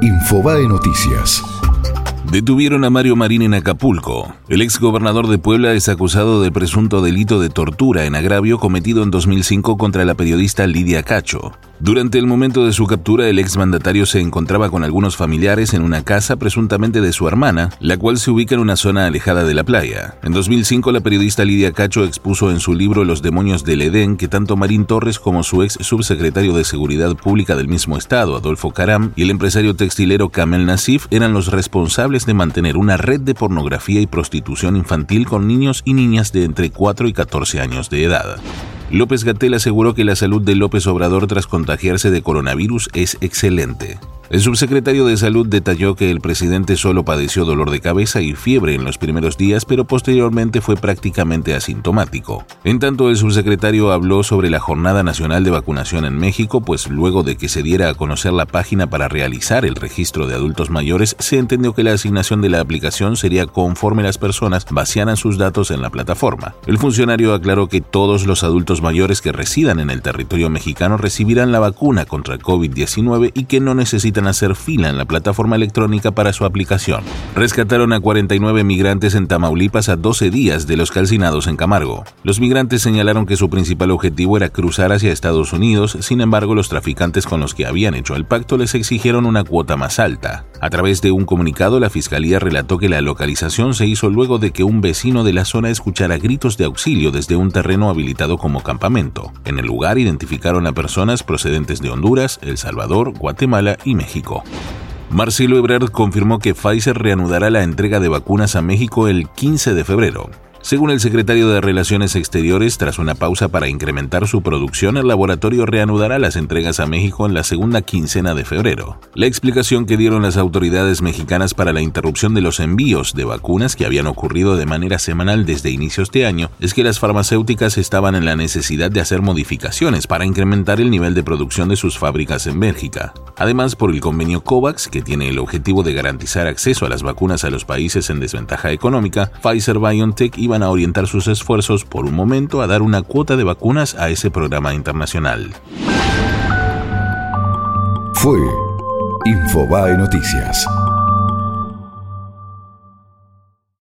Infobae Noticias. Detuvieron a Mario Marín en Acapulco. El exgobernador de Puebla es acusado de presunto delito de tortura en agravio cometido en 2005 contra la periodista Lidia Cacho. Durante el momento de su captura, el exmandatario se encontraba con algunos familiares en una casa presuntamente de su hermana, la cual se ubica en una zona alejada de la playa. En 2005, la periodista Lidia Cacho expuso en su libro Los demonios del Edén que tanto Marín Torres como su ex subsecretario de Seguridad Pública del mismo estado, Adolfo Caram, y el empresario textilero Kamel Nasif eran los responsables de mantener una red de pornografía y prostitución infantil con niños y niñas de entre 4 y 14 años de edad. López-Gatell aseguró que la salud de López Obrador tras contagiarse de coronavirus es excelente. El subsecretario de Salud detalló que el presidente solo padeció dolor de cabeza y fiebre en los primeros días, pero posteriormente fue prácticamente asintomático. En tanto, el subsecretario habló sobre la Jornada Nacional de Vacunación en México, pues luego de que se diera a conocer la página para realizar el registro de adultos mayores, se entendió que la asignación de la aplicación sería conforme las personas vaciaran sus datos en la plataforma. El funcionario aclaró que todos los adultos mayores que residan en el territorio mexicano recibirán la vacuna contra el COVID-19 y que no necesitan hacer fila en la plataforma electrónica para su aplicación. Rescataron a 49 migrantes en Tamaulipas a 12 días de los calcinados en Camargo. Los migrantes señalaron que su principal objetivo era cruzar hacia Estados Unidos, sin embargo, los traficantes con los que habían hecho el pacto les exigieron una cuota más alta. A través de un comunicado, la Fiscalía relató que la localización se hizo luego de que un vecino de la zona escuchara gritos de auxilio desde un terreno habilitado como campamento. En el lugar identificaron a personas procedentes de Honduras, El Salvador, Guatemala y México. Marcelo Ebrard confirmó que Pfizer reanudará la entrega de vacunas a México el 15 de febrero. Según el secretario de Relaciones Exteriores, tras una pausa para incrementar su producción, el laboratorio reanudará las entregas a México en la segunda quincena de febrero. La explicación que dieron las autoridades mexicanas para la interrupción de los envíos de vacunas que habían ocurrido de manera semanal desde inicios de año es que las farmacéuticas estaban en la necesidad de hacer modificaciones para incrementar el nivel de producción de sus fábricas en Bélgica. Además, por el convenio COVAX, que tiene el objetivo de garantizar acceso a las vacunas a los países en desventaja económica, Pfizer-BioNTech iba a orientar sus esfuerzos por un momento a dar una cuota de vacunas a ese programa internacional. Fue Infobae Noticias.